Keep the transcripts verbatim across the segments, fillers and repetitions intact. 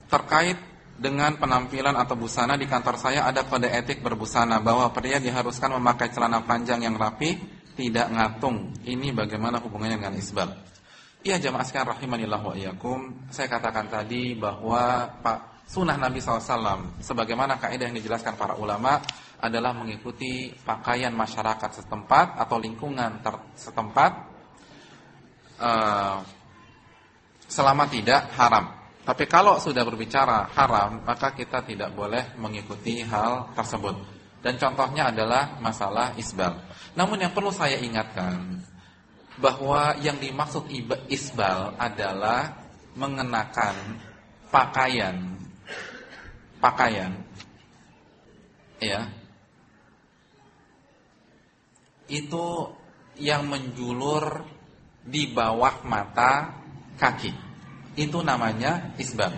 terkait dengan penampilan atau busana di kantor saya ada kode etik berbusana bahwa pria diharuskan memakai celana panjang yang rapi, tidak ngatung. Ini bagaimana hubungannya dengan isbal? Iya jamaah sekalian rahimanillah wa iyyakum, saya katakan tadi bahwa Pak sunnah Nabi shallallahu alaihi wasallam sebagaimana kaidah yang dijelaskan para ulama adalah mengikuti pakaian masyarakat setempat atau lingkungan setempat uh, selama tidak haram. Tapi kalau sudah berbicara haram, maka kita tidak boleh mengikuti hal tersebut. Dan contohnya adalah masalah isbal. Namun yang perlu saya ingatkan bahwa yang dimaksud isbal adalah mengenakan pakaian pakaian ya itu yang menjulur di bawah mata kaki, itu namanya isbal.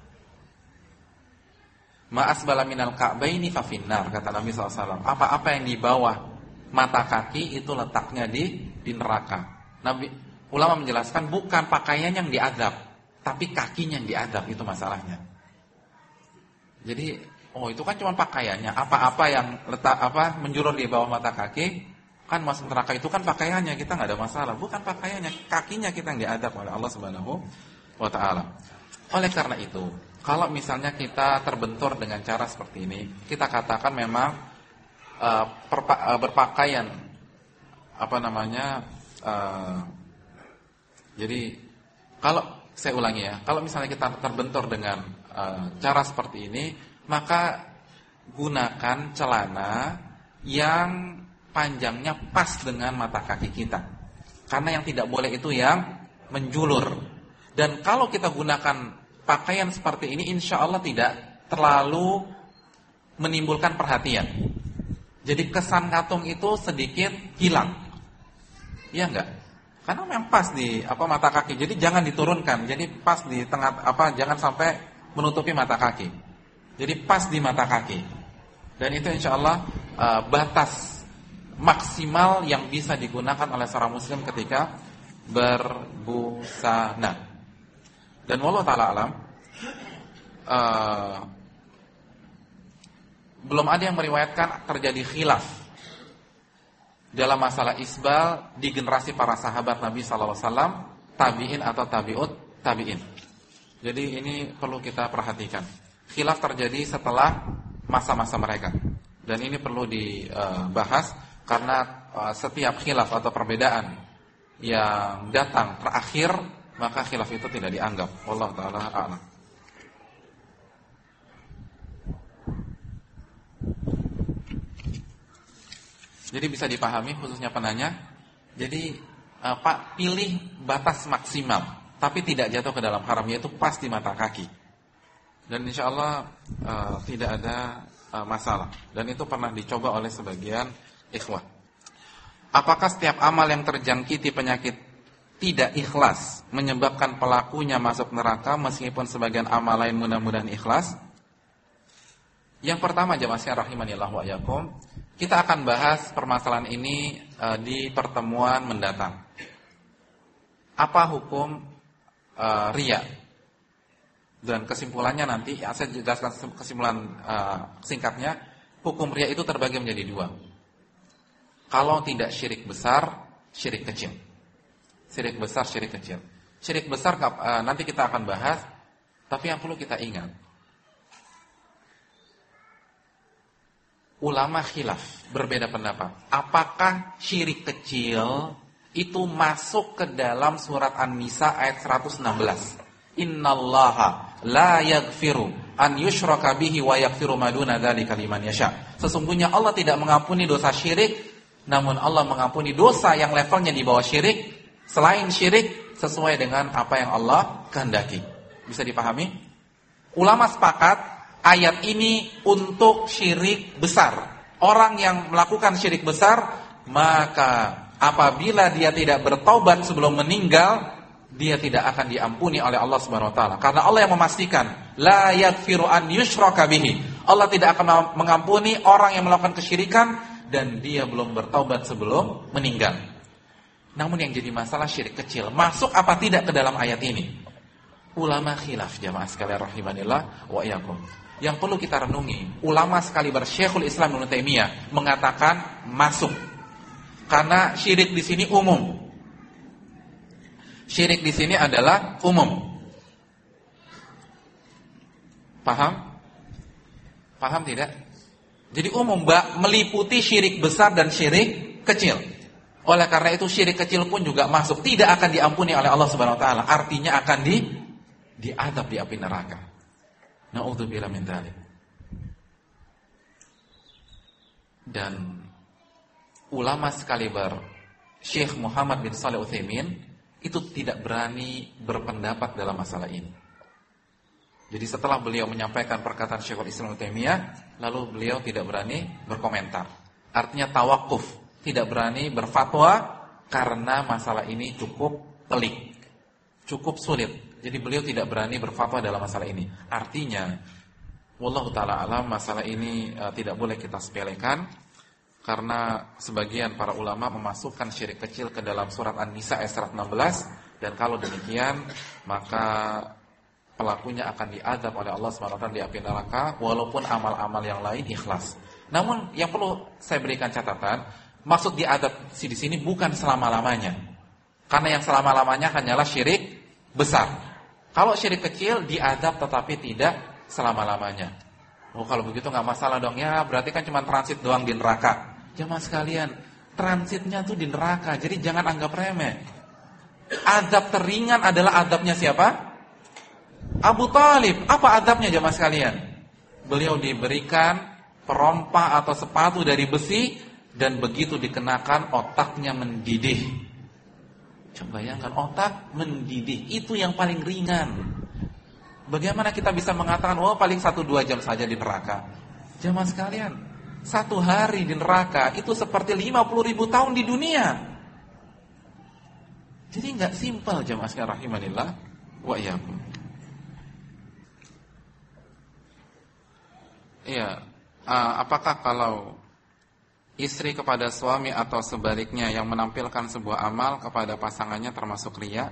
Ma asbala minal ka'baini fa finnar, kata Nabi shallallahu alaihi wasallam. Apa-apa yang di bawah mata kaki itu letaknya di di neraka. Nabi ulama menjelaskan bukan pakaian yang diazab, tapi kakinya yang diazab, itu masalahnya. Jadi, oh itu kan cuma pakaiannya. Apa-apa yang letak apa menjulur di bawah mata kaki kan masuk neraka, itu kan pakaiannya, kita nggak ada masalah. Bukan pakaiannya, kakinya kita yang diazab oleh Allah Subhanahu wa taala. Oleh karena itu, kalau misalnya kita terbentur dengan cara seperti ini, kita katakan memang uh, perpa- uh, berpakaian apa namanya uh, jadi kalau saya ulangi ya, kalau misalnya kita terbentur dengan uh, cara seperti ini, maka gunakan celana yang panjangnya pas dengan mata kaki kita, karena yang tidak boleh itu yang menjulur. Dan kalau kita gunakan pakaian seperti ini, insya Allah tidak terlalu menimbulkan perhatian. Jadi kesan katung itu sedikit hilang. Iya enggak? Karena memang pas di apa mata kaki. Jadi jangan diturunkan. Jadi pas di tengah apa jangan sampai menutupi mata kaki. Jadi pas di mata kaki. Dan itu insyaallah uh, batas maksimal yang bisa digunakan oleh seorang muslim ketika berbusana. Dan wallahu taala alam uh, belum ada yang meriwayatkan terjadi khilaf dalam masalah isbal di generasi para sahabat Nabi sallallahu alaihi wasallam, tabi'in atau tabi'ut tabi'in. Jadi ini perlu kita perhatikan. Khilaf terjadi setelah masa-masa mereka. Dan ini perlu dibahas karena setiap khilaf atau perbedaan yang datang terakhir, maka khilaf itu tidak dianggap. Wallahu taala a'lam. Jadi bisa dipahami khususnya penanya. Jadi uh, Pak pilih batas maksimal, tapi tidak jatuh ke dalam haram, yaitu pas di mata kaki. Dan insya Allah uh, tidak ada uh, masalah. Dan itu pernah dicoba oleh sebagian ikhwah. Apakah setiap amal yang terjangkiti penyakit tidak ikhlas menyebabkan pelakunya masuk neraka meskipun sebagian amal lain mudah-mudahan ikhlas? Yang pertama jamaah sekalian rahimanillah wa iyyakum, kita akan bahas permasalahan ini uh, di pertemuan mendatang. Apa hukum uh, riya? Dan kesimpulannya nanti ya, saya jelaskan kesimpulan uh, singkatnya. Hukum riya itu terbagi menjadi dua. Kalau tidak syirik besar, syirik kecil. Syirik besar, syirik kecil. Syirik besar uh, nanti kita akan bahas. Tapi yang perlu kita ingat, ulama khilaf, berbeda pendapat. Apakah syirik kecil itu masuk ke dalam surat An-Nisa ayat seratus enam belas? Innallaha la yaghfiru an yushraka bihi wa yaghfiru ma duna dzalika liman yasha. Sesungguhnya Allah tidak mengampuni dosa syirik, namun Allah mengampuni dosa yang levelnya di bawah syirik, selain syirik sesuai dengan apa yang Allah kehendaki. Bisa dipahami? Ulama sepakat ayat ini untuk syirik besar. Orang yang melakukan syirik besar, maka apabila dia tidak bertaubat sebelum meninggal, dia tidak akan diampuni oleh Allah Subhanahu wa taala. Karena Allah yang memastikan, la yaghfiru an yushraka bihi. Allah tidak akan mengampuni orang yang melakukan kesyirikan dan dia belum bertaubat sebelum meninggal. Namun yang jadi masalah syirik kecil, masuk apa tidak ke dalam ayat ini? ulama khilaf, jamaah sekalian rahimanillah wa iyyakum. Yang perlu kita renungi, ulama sekali Syekhul Islam Ibnu Taimiyah mengatakan masuk. Karena syirik di sini umum. Syirik di sini adalah umum. Paham? Paham tidak? Jadi umum, Mbak, meliputi syirik besar dan syirik kecil. Oleh karena itu syirik kecil pun juga masuk, tidak akan diampuni oleh Allah Subhanahu wa taala. Artinya akan di diadab di api neraka. Na'udzubillah min dzalik. Dan ulama sekaliber Syekh Muhammad bin Shalih Utsaimin itu tidak berani berpendapat dalam masalah ini. Jadi setelah beliau menyampaikan perkataan Syekhul Islam Ibnu Taimiyah, lalu beliau tidak berani berkomentar. Artinya tawakuf, tidak berani berfatwa karena masalah ini cukup pelik, cukup sulit. Jadi beliau tidak berani berfatwa dalam masalah ini. Artinya, wallahu taala alam, masalah ini uh, tidak boleh kita sepelekan. Karena sebagian para ulama memasukkan syirik kecil ke dalam surat An-Nisa ayat seratus enam belas. Dan kalau demikian, maka pelakunya akan diazab oleh Allah subhanahu wa taala di api neraka, walaupun amal-amal yang lain ikhlas. Namun yang perlu saya berikan catatan, maksud diazab di sini bukan selama-lamanya. Karena yang selama-lamanya hanyalah syirik besar. Kalau syirik kecil diazab tetapi tidak selama-lamanya. Oh, kalau begitu nggak masalah dong ya, berarti kan cuma transit doang di neraka. Jamaah sekalian, transitnya tuh di neraka, jadi jangan anggap remeh. Azab teringan adalah azabnya siapa? Abu Thalib. Apa azabnya jamaah sekalian? Beliau diberikan perompah atau sepatu dari besi, dan begitu dikenakan otaknya mendidih. Coba bayangkan, otak mendidih, itu yang paling ringan. Bagaimana kita bisa mengatakan, oh paling satu dua jam saja di neraka? Jamaah sekalian, satu hari di neraka itu seperti lima puluh ribu tahun di dunia. Jadi nggak simpel jamaah sekalian rahimanillah wa iyyakum. Iya, uh, apakah kalau istri kepada suami atau sebaliknya yang menampilkan sebuah amal kepada pasangannya termasuk riya?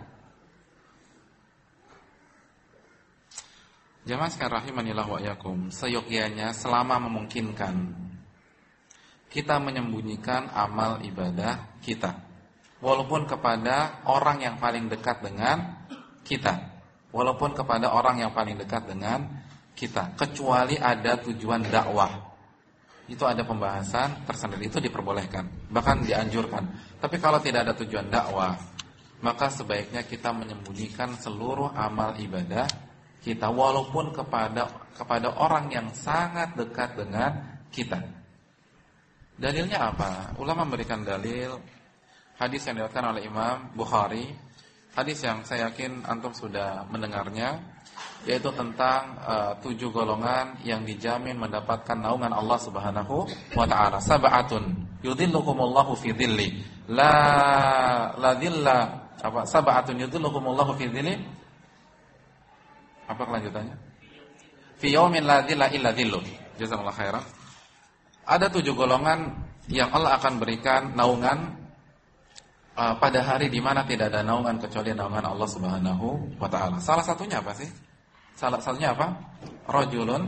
Jamaah sekalian rahimanillah wa iyyakum, seyogyanya selama memungkinkan kita menyembunyikan amal ibadah kita, walaupun kepada orang yang paling dekat dengan kita, walaupun kepada orang yang paling dekat dengan kita, kecuali ada tujuan dakwah. Itu ada pembahasan tersendiri, itu diperbolehkan, bahkan dianjurkan. Tapi kalau tidak ada tujuan dakwah, maka sebaiknya kita menyembunyikan seluruh amal ibadah kita, walaupun kepada kepada orang yang sangat dekat dengan kita. Dalilnya apa? Ulama memberikan dalil hadis yang diriwayatkan oleh Imam Bukhari, hadis yang saya yakin antum sudah mendengarnya, yaitu tentang uh, tujuh golongan yang dijamin mendapatkan naungan Allah Subhanahu wa taala. Sab'atun yudhillukumullahu fi dhilli la la dhilla apa sab'atun yudhillukumullahu fi dhilli. Apa kelanjutannya? Fi yaumin la dhilla illa dhilluh. Jazakallahu khairan. Ada tujuh golongan yang Allah akan berikan naungan uh, pada hari di mana tidak ada naungan kecuali naungan Allah Subhanahu wa taala. Salah satunya apa sih? Salah satunya apa? Rajulun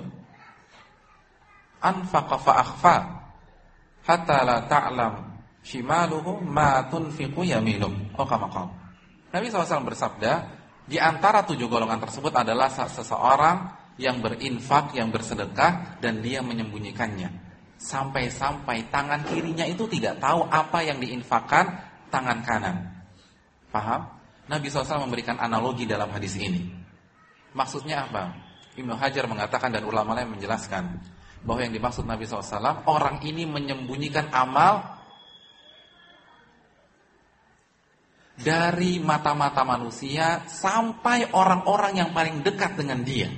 anfaqa fa akhfa hatta la ta'lam shimaluhu ma tunfiqu yaminuhu. Oh, kama qala. Nabi shallallahu alaihi wasallam bersabda, di antara tujuh golongan tersebut adalah seseorang yang berinfak, yang bersedekah, dan dia menyembunyikannya. Sampai-sampai tangan kirinya itu tidak tahu apa yang diinfakkan tangan kanan. Paham? Nabi shallallahu alaihi wasallam memberikan analogi dalam hadis ini. Maksudnya apa? Ibnu Hajar mengatakan dan ulama lain menjelaskan bahwa yang dimaksud Nabi shallallahu alaihi wasallam, orang ini menyembunyikan amal dari mata-mata manusia sampai orang-orang yang paling dekat dengan dia.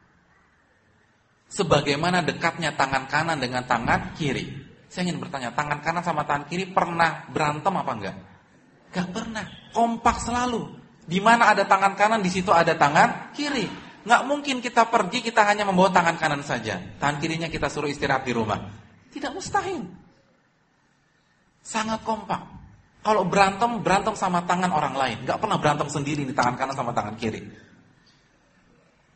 Sebagaimana dekatnya tangan kanan dengan tangan kiri. Saya ingin bertanya, tangan kanan sama tangan kiri pernah berantem apa enggak? Enggak pernah, kompak selalu. Di mana ada tangan kanan, di situ ada tangan kiri. Enggak mungkin kita pergi, kita hanya membawa tangan kanan saja, tangan kirinya kita suruh istirahat di rumah. Tidak, mustahil. Sangat kompak. Kalau berantem, berantem sama tangan orang lain. Enggak pernah berantem sendiri di tangan kanan sama tangan kiri.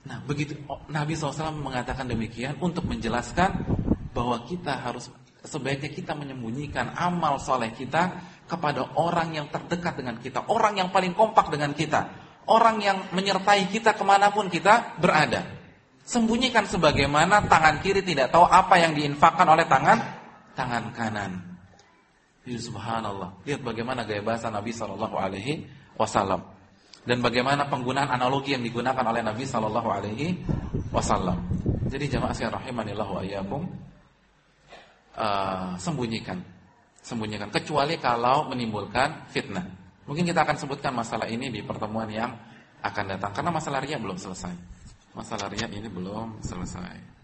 Nah, begitu Nabi shallallahu alaihi wasallam mengatakan demikian untuk menjelaskan bahwa kita harus sebaiknya kita menyembunyikan amal soleh kita kepada orang yang terdekat dengan kita, orang yang paling kompak dengan kita, orang yang menyertai kita kemanapun kita berada. Sembunyikan sebagaimana tangan kiri tidak tahu apa yang diinfakkan oleh tangan tangan kanan. Ya, subhanallah. Lihat bagaimana gaya bahasa Nabi shallallahu alaihi wasallam dan bagaimana penggunaan analogi yang digunakan oleh Nabi shallallahu alaihi wasallam. Jadi jamaah sekalian rahimanillah wa iyyakum, uh, sembunyikan, sembunyikan kecuali kalau menimbulkan fitnah. Mungkin kita akan sebutkan masalah ini di pertemuan yang akan datang karena masalah riya belum selesai. Masalah riya ini belum selesai.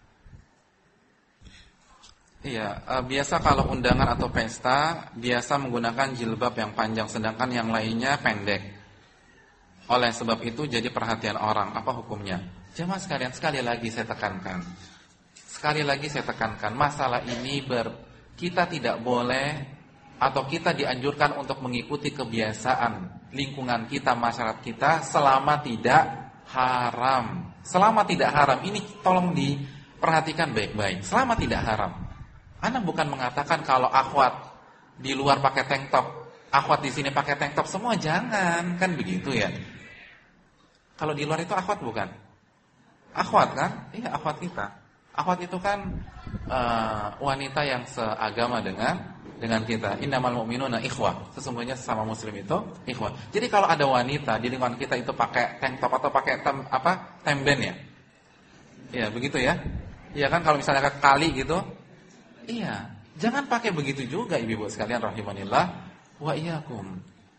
Iya, uh, biasa kalau undangan atau pesta biasa menggunakan jilbab yang panjang sedangkan yang lainnya pendek. Oleh sebab itu jadi perhatian orang. Apa hukumnya? Jemaah sekalian, sekali lagi saya tekankan. Sekali lagi saya tekankan, masalah ini ber kita tidak boleh atau kita dianjurkan untuk mengikuti kebiasaan lingkungan kita, masyarakat kita selama tidak haram. Selama tidak haram, ini tolong diperhatikan baik-baik. Selama tidak haram. Anda bukan mengatakan kalau akhwat di luar pakai tank top, akhwat di sini pakai tank top, semua jangan, kan begitu ya. Kalau di luar itu akhwat bukan? Akhwat kan? Iya, akhwat kita. Akhwat itu kan uh, wanita yang seagama dengan dengan kita. Innamal mu'minuna ikhwah. Sesungguhnya sesama muslim itu ikhwah. Jadi kalau ada wanita di lingkungan kita itu pakai tank top atau pakai tem, apa? temben ya. Iya, begitu ya. Iya kan kalau misalnya ke kali gitu. Iya, jangan pakai begitu juga ibu-ibu sekalian rahimanillah wa iyyakum.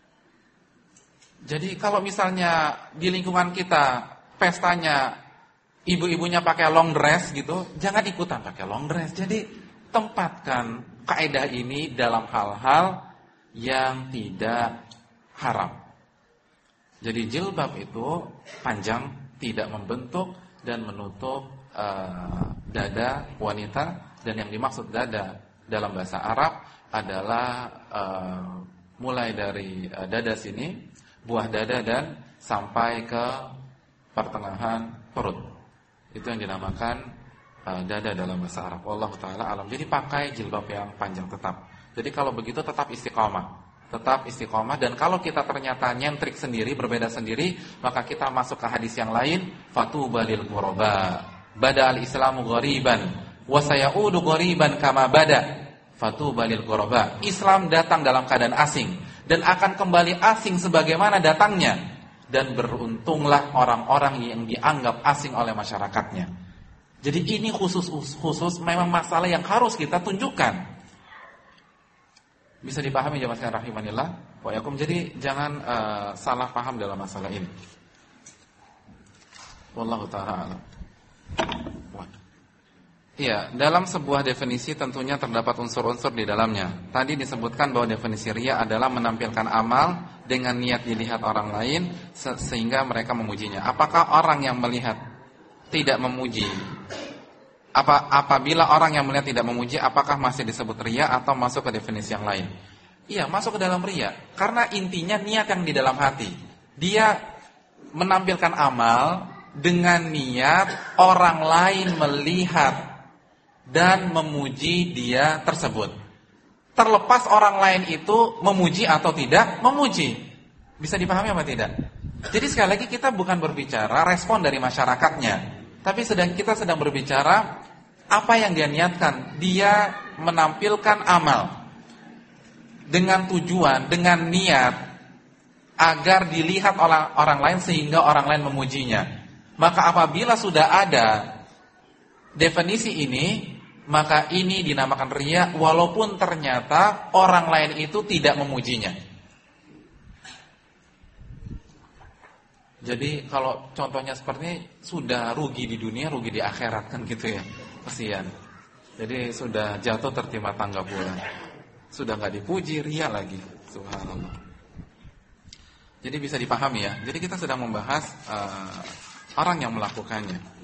Jadi kalau misalnya di lingkungan kita pestanya ibu-ibunya pakai long dress gitu, jangan ikutan pakai long dress. Jadi tempatkan kaidah ini dalam hal-hal yang tidak haram. Jadi jilbab itu panjang, tidak membentuk dan menutup uh, dada wanita. Dan yang dimaksud dada dalam bahasa Arab adalah uh, mulai dari uh, dada sini, buah dada dan sampai ke pertengahan perut. Itu yang dinamakan uh, dada dalam bahasa Arab. Wallahu taala alam. Jadi pakai jilbab yang panjang tetap. Jadi kalau begitu tetap istiqomah. Tetap istiqomah dan kalau kita ternyata nyentrik sendiri, berbeda sendiri, maka kita masuk ke hadis yang lain, fatuba lil ghuraba. Bada al-islamu ghariban wa sayaudu ghariban kama bada. Fatuba lil ghuraba. Islam datang dalam keadaan asing dan akan kembali asing sebagaimana datangnya, dan beruntunglah orang-orang yang dianggap asing oleh masyarakatnya. Jadi ini khusus khusus memang masalah yang harus kita tunjukkan. Bisa dipahami jemaah sekalian rahimanillah wa yakum. Jadi jangan uh, salah paham dalam masalah ini. Wallahu taala alam. Iya, dalam sebuah definisi tentunya terdapat unsur-unsur di dalamnya. Tadi disebutkan bahwa definisi riya adalah menampilkan amal dengan niat dilihat orang lain se sehingga mereka memujinya. Apakah orang yang melihat tidak memuji? Apa apabila orang yang melihat tidak memuji, apakah masih disebut riya atau masuk ke definisi yang lain? Iya, masuk ke dalam riya. Karena intinya niat yang di dalam hati. Dia menampilkan amal dengan niat orang lain melihat dan memuji dia tersebut. Terlepas orang lain itu memuji atau tidak memuji. Bisa dipahami apa tidak? Jadi sekali lagi kita bukan berbicara respon dari masyarakatnya, tapi sedang kita sedang berbicara apa yang dia niatkan. Dia menampilkan amal dengan tujuan, dengan niat agar dilihat oleh orang lain sehingga orang lain memujinya. Maka apabila sudah ada definisi ini, maka ini dinamakan riya walaupun ternyata orang lain itu tidak memujinya. Jadi kalau contohnya seperti ini, sudah rugi di dunia, rugi di akhirat kan gitu ya. Kasihan. Jadi sudah jatuh tertimpa tangga pula. Sudah enggak dipuji, riya lagi. Subhanallah. Jadi bisa dipahami ya. Jadi kita sedang membahas uh, orang yang melakukannya.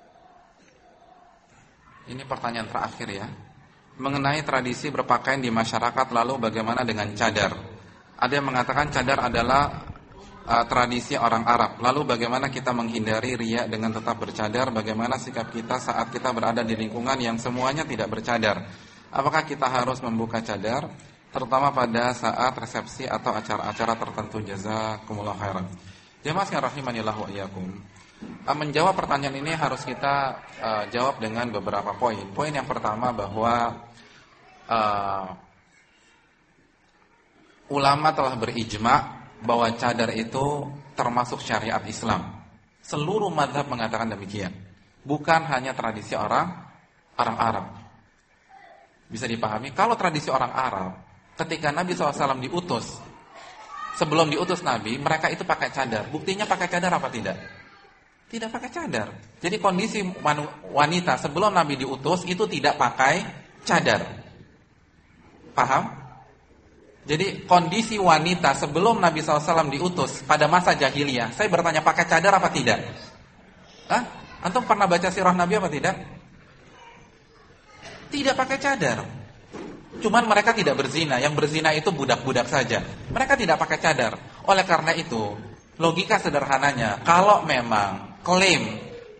Ini pertanyaan terakhir ya. Mengenai tradisi berpakaian di masyarakat, lalu bagaimana dengan cadar? Ada yang mengatakan cadar adalah uh, tradisi orang Arab. Lalu bagaimana kita menghindari riya dengan tetap bercadar? Bagaimana sikap kita saat kita berada di lingkungan yang semuanya tidak bercadar? Apakah kita harus membuka cadar, terutama pada saat resepsi atau acara-acara tertentu? Jazakumullah khairan. Jemaah sekalian rahimanillah wa iyyakum. Uh, menjawab pertanyaan ini harus kita uh, jawab dengan beberapa poin. Poin yang pertama bahwa uh, ulama telah berijma bahwa cadar itu termasuk syariat Islam. Seluruh mazhab mengatakan demikian. Bukan hanya tradisi orang orang Arab. Bisa dipahami, kalau tradisi orang Arab, ketika Nabi shallallahu alaihi wasallam diutus, sebelum diutus Nabi, mereka itu pakai cadar. Buktinya pakai cadar apa tidak? Tidak pakai cadar. Jadi kondisi wanita sebelum Nabi diutus itu tidak pakai cadar. Paham? Jadi kondisi wanita sebelum Nabi shallallahu alaihi wasallam diutus pada masa jahiliyah, saya bertanya pakai cadar apa tidak? Hah? Antum pernah baca sirah Nabi apa tidak? Tidak pakai cadar. Cuman mereka tidak berzina, yang berzina itu budak-budak saja. Mereka tidak pakai cadar. Oleh karena itu, logika sederhananya, kalau memang klaim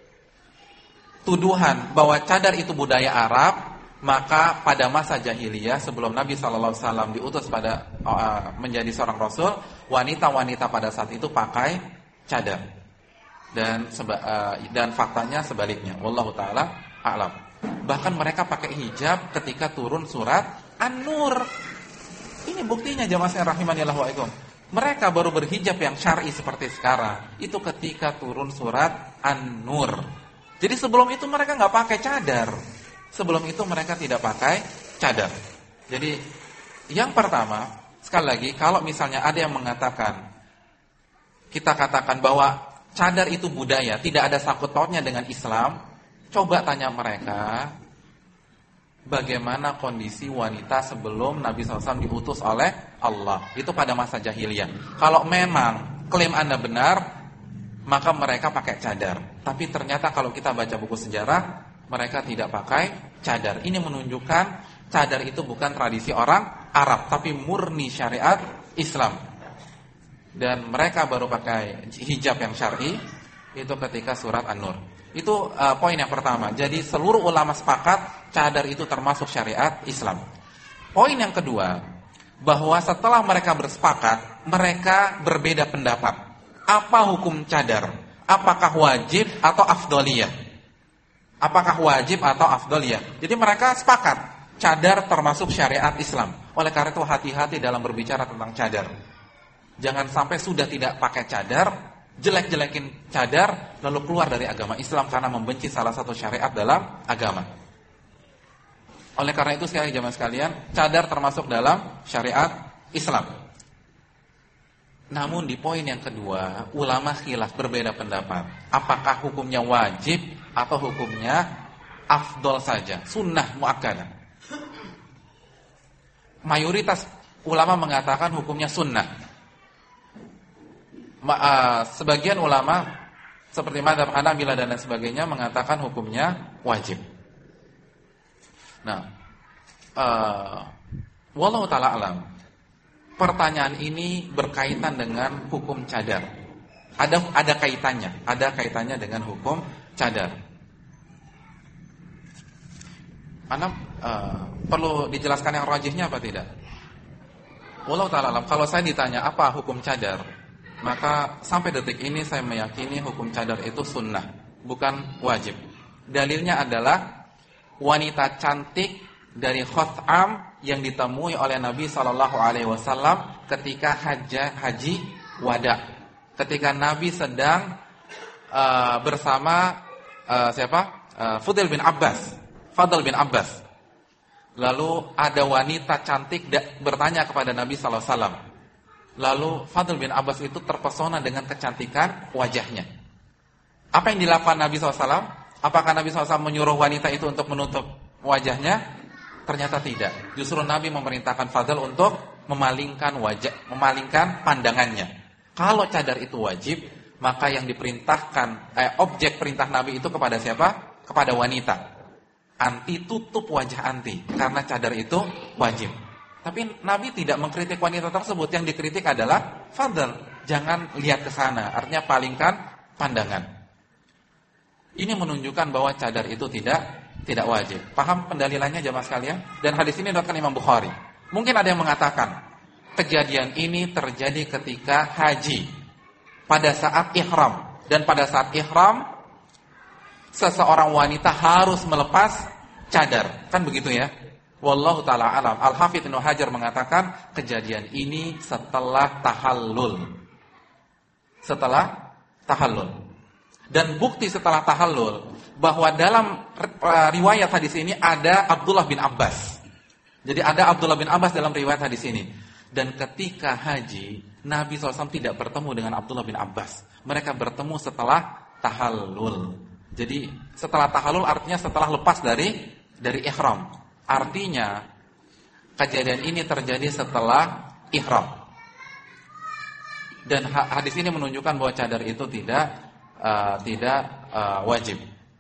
tuduhan bahwa cadar itu budaya Arab, maka pada masa jahiliyah sebelum Nabi shallallahu alaihi wasallam diutus pada uh, menjadi seorang rasul, wanita-wanita pada saat itu pakai cadar. Dan seba, uh, dan faktanya sebaliknya. Wallahu taala a'lam. Bahkan mereka pakai hijab ketika turun surat An-Nur. Ini buktinya jamaah sekalian rahimanillah wa iyyakum. Mereka baru berhijab yang syar'i seperti sekarang itu ketika turun surat An-Nur. Jadi sebelum itu mereka nggak pakai cadar. Sebelum itu mereka tidak pakai cadar. Jadi yang pertama, sekali lagi, kalau misalnya ada yang mengatakan, kita katakan bahwa cadar itu budaya, tidak ada sangkut pautnya dengan Islam, coba tanya mereka, bagaimana kondisi wanita sebelum Nabi shallallahu alaihi wasallam diutus oleh Allah. Itu pada masa jahiliyah. Kalau memang klaim Anda benar, maka mereka pakai cadar. Tapi ternyata kalau kita baca buku sejarah, mereka tidak pakai cadar. Ini menunjukkan cadar itu bukan tradisi orang Arab, tapi murni syariat Islam. Dan mereka baru pakai hijab yang syar'i itu ketika surat An-Nur. Itu uh, poin yang pertama. Jadi seluruh ulama sepakat cadar itu termasuk syariat Islam. Poin yang kedua, bahwa setelah mereka bersepakat, mereka berbeda pendapat. Apa hukum cadar? Apakah wajib atau afdoliyah? Apakah wajib atau afdoliyah? Jadi mereka sepakat cadar termasuk syariat Islam. Oleh karena itu hati-hati dalam berbicara tentang cadar. Jangan sampai sudah tidak pakai cadar, jelek-jelekin cadar, lalu keluar dari agama Islam karena membenci salah satu syariat dalam agama. Oleh karena itu sekali jamaah sekalian, cadar termasuk dalam syariat Islam. Namun di poin yang kedua, ulama khilaf, berbeda pendapat. Apakah hukumnya wajib atau hukumnya afdol saja, sunnah muakkadah? Mayoritas ulama mengatakan hukumnya sunnah. Ma, uh, sebagian ulama seperti madzhab Hanabilah dan lain sebagainya mengatakan hukumnya wajib. Nah, uh, wallahu taala alam. Pertanyaan ini berkaitan dengan hukum cadar. Ada ada kaitannya, ada kaitannya dengan hukum cadar. Anda uh, perlu dijelaskan yang rajihnya apa tidak? Wallahu taala alam. Kalau saya ditanya apa hukum cadar, maka sampai detik ini saya meyakini hukum cadar itu sunnah, bukan wajib. Dalilnya adalah wanita cantik dari Khutham yang ditemui oleh Nabi shallallahu alaihi wasallam ketika haji, haji wada. Ketika Nabi sedang uh, bersama uh, siapa? Uh, Fudel bin Abbas, Fadl bin Abbas. Lalu ada wanita cantik bertanya kepada Nabi shallallahu alaihi wasallam. Lalu Fadl bin Abbas itu terpesona dengan kecantikan wajahnya. Apa yang dilakukan Nabi shallallahu alaihi wasallam? Apakah Nabi shallallahu alaihi wasallam menyuruh wanita itu untuk menutup wajahnya? Ternyata tidak. Justru Nabi memerintahkan Fadl untuk memalingkan wajah, memalingkan pandangannya. Kalau cadar itu wajib, maka yang diperintahkan, eh, objek perintah Nabi itu kepada siapa? Kepada wanita. Anti, tutup wajah anti, karena cadar itu wajib. Tapi Nabi tidak mengkritik wanita tersebut. Yang dikritik adalah Fadl. jangan lihat ke sana. Artinya palingkan pandangan. Ini menunjukkan bahwa cadar itu tidak tidak wajib. Paham pendalilannya jemaah sekalian? Dan hadis ini diriwayatkan Imam Bukhari. Mungkin ada yang mengatakan kejadian ini terjadi ketika haji pada saat ihram, dan pada saat ihram seseorang wanita harus melepas cadar. Kan begitu ya? Wallahu ta'ala alam. Al-Hafidz Ibnu Hajar mengatakan kejadian ini setelah tahallul. Setelah tahallul. Dan bukti setelah tahallul bahwa dalam riwayat hadis ini ada Abdullah bin Abbas. Jadi ada Abdullah bin Abbas dalam riwayat hadis ini. Dan ketika haji, Nabi shallallahu alaihi wasallam tidak bertemu dengan Abdullah bin Abbas. Mereka bertemu setelah tahallul. Jadi setelah tahallul artinya setelah lepas dari dari ihram. Artinya kejadian ini terjadi setelah ihram. Dan hadis ini menunjukkan bahwa cadar itu tidak uh, tidak uh, wajib.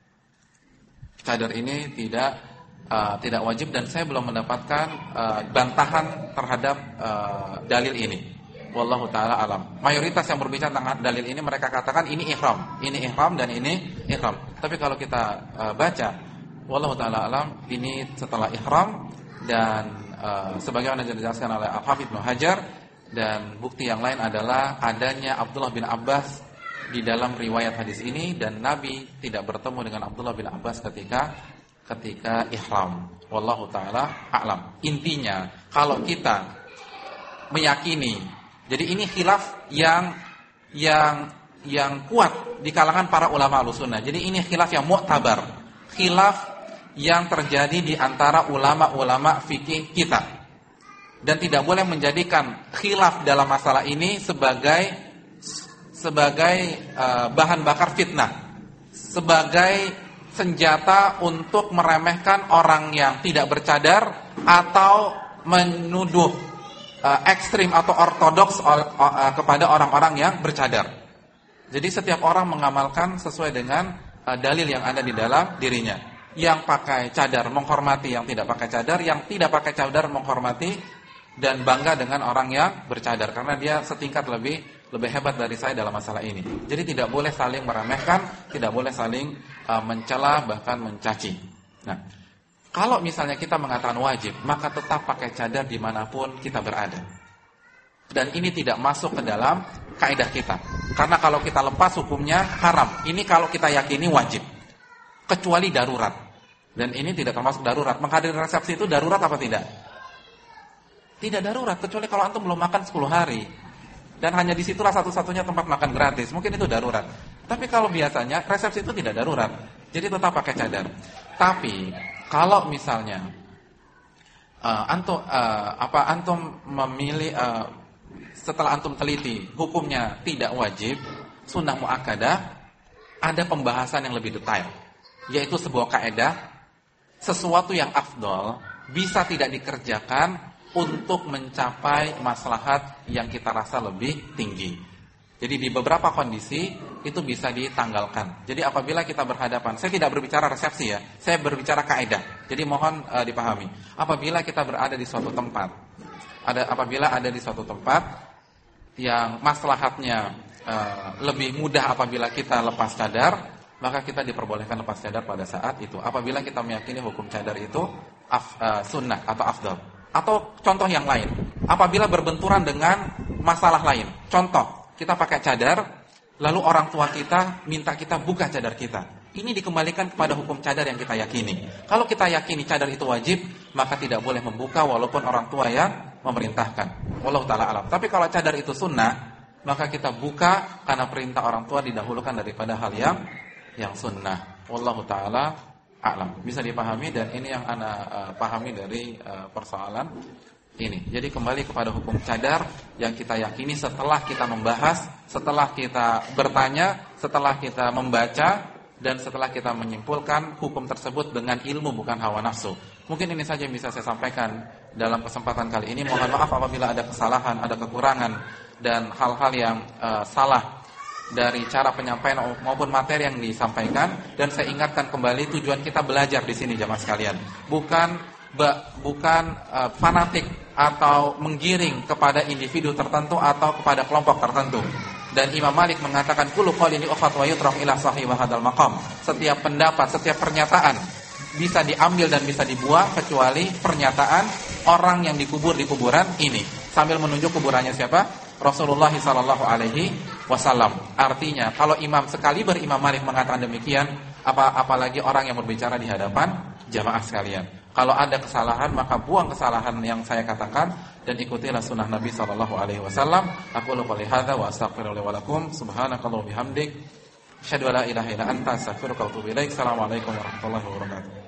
Cadar ini tidak uh, tidak wajib, dan saya belum mendapatkan uh, bantahan terhadap uh, dalil ini. Wallahu ta'ala alam. Mayoritas yang berbicara tentang dalil ini mereka katakan ini ihram, ini ihram dan ini ihram. Tapi kalau kita uh, baca wallahu ta'ala alam, ini setelah ihram, dan uh, sebagaimana dijelaskan oleh Al-Hafidz Ibnu Hajar, dan bukti yang lain adalah adanya Abdullah bin Abbas di dalam riwayat hadis ini, dan Nabi tidak bertemu dengan Abdullah bin Abbas ketika ketika ihram. Wallahu ta'ala a'lam. Intinya kalau kita meyakini, jadi ini khilaf yang yang yang kuat di kalangan para ulama Ahlussunnah. Jadi ini khilaf yang mu'tabar, khilaf yang terjadi di antara ulama-ulama fikih kita, dan tidak boleh menjadikan khilaf dalam masalah ini sebagai sebagai uh, bahan bakar fitnah, sebagai senjata untuk meremehkan orang yang tidak bercadar atau menuduh uh, ekstrim atau ortodoks uh, uh, kepada orang-orang yang bercadar. Jadi setiap orang mengamalkan sesuai dengan uh, dalil yang ada di dalam dirinya. Yang pakai cadar menghormati yang tidak pakai cadar, yang tidak pakai cadar menghormati dan bangga dengan orang yang bercadar, karena dia setingkat lebih lebih hebat dari saya dalam masalah ini. Jadi tidak boleh saling meremehkan, tidak boleh saling uh, mencela, bahkan mencaci. Nah, kalau misalnya kita mengatakan wajib, maka tetap pakai cadar dimanapun kita berada. Dan ini tidak masuk ke dalam kaidah kita, karena kalau kita lepas hukumnya haram. Ini kalau kita yakini wajib, kecuali darurat. Dan ini tidak termasuk darurat. Menghadiri resepsi itu darurat apa tidak? Tidak darurat, kecuali kalau antum belum makan sepuluh hari dan hanya disitulah satu-satunya tempat makan gratis, mungkin itu darurat. Tapi kalau biasanya resepsi itu tidak darurat, jadi tetap pakai cadar. Tapi kalau misalnya uh, antum uh, apa antum memilih uh, setelah antum teliti hukumnya tidak wajib, sunnah muakkadah, ada pembahasan yang lebih detail, yaitu sebuah kaidah, sesuatu yang afdol bisa tidak dikerjakan untuk mencapai maslahat yang kita rasa lebih tinggi. Jadi di beberapa kondisi itu bisa ditanggalkan. Jadi apabila kita berhadapan, saya tidak berbicara resepsi ya, saya berbicara kaidah. Jadi mohon uh, dipahami. Apabila kita berada di suatu tempat, ada apabila ada di suatu tempat yang maslahatnya uh, lebih mudah apabila kita lepas cadar, maka kita diperbolehkan lepas cadar pada saat itu. Apabila kita meyakini hukum cadar itu af, uh, sunnah atau afdal. Atau contoh yang lain, apabila berbenturan dengan masalah lain. Contoh, kita pakai cadar, lalu orang tua kita minta kita buka cadar kita. Ini dikembalikan kepada hukum cadar yang kita yakini. Kalau kita yakini cadar itu wajib, maka tidak boleh membuka walaupun orang tua yang memerintahkan. Wallahu ta'ala alam. Tapi kalau cadar itu sunnah, maka kita buka karena perintah orang tua didahulukan daripada hal yang yang sunnah. Wallahu ta'ala a'lam. Bisa dipahami, dan ini yang ana uh, pahami dari uh, persoalan ini. Jadi kembali kepada hukum cadar yang kita yakini setelah kita membahas, setelah kita bertanya, setelah kita membaca, dan setelah kita menyimpulkan hukum tersebut dengan ilmu bukan hawa nafsu. Mungkin ini saja yang bisa saya sampaikan dalam kesempatan kali ini. Mohon maaf apabila ada kesalahan, ada kekurangan, dan hal-hal yang uh, salah dari cara penyampaian maupun materi yang disampaikan. Dan saya ingatkan kembali, tujuan kita belajar di sini jamaah sekalian, bukan be, bukan uh, fanatik atau menggiring kepada individu tertentu atau kepada kelompok tertentu. Dan Imam Malik mengatakan kullu qaulin yu'khadh wa yutraf ila sahih hadzal maqam. Setiap pendapat, setiap pernyataan bisa diambil dan bisa dibuang kecuali pernyataan orang yang dikubur di kuburan ini. Sambil menunjuk kuburannya siapa? Rasulullah sallallahu alaihi wasallam. Artinya kalau imam sekali berimam Malik mengatakan demikian, apa apalagi orang yang berbicara di hadapan jamaah sekalian. Kalau ada kesalahan maka buang kesalahan yang saya katakan dan ikutilah sunnah Nabi sallallahu alaihi wasallam. Aqulu qouli hadza wa astaghfirullahi wa lakum. Subhanakallahumma bihamdik, asyhadu an la ilaha illa anta, astaghfiruka wa atubu ilaik. Assalamualaikum warahmatullahi wabarakatuh.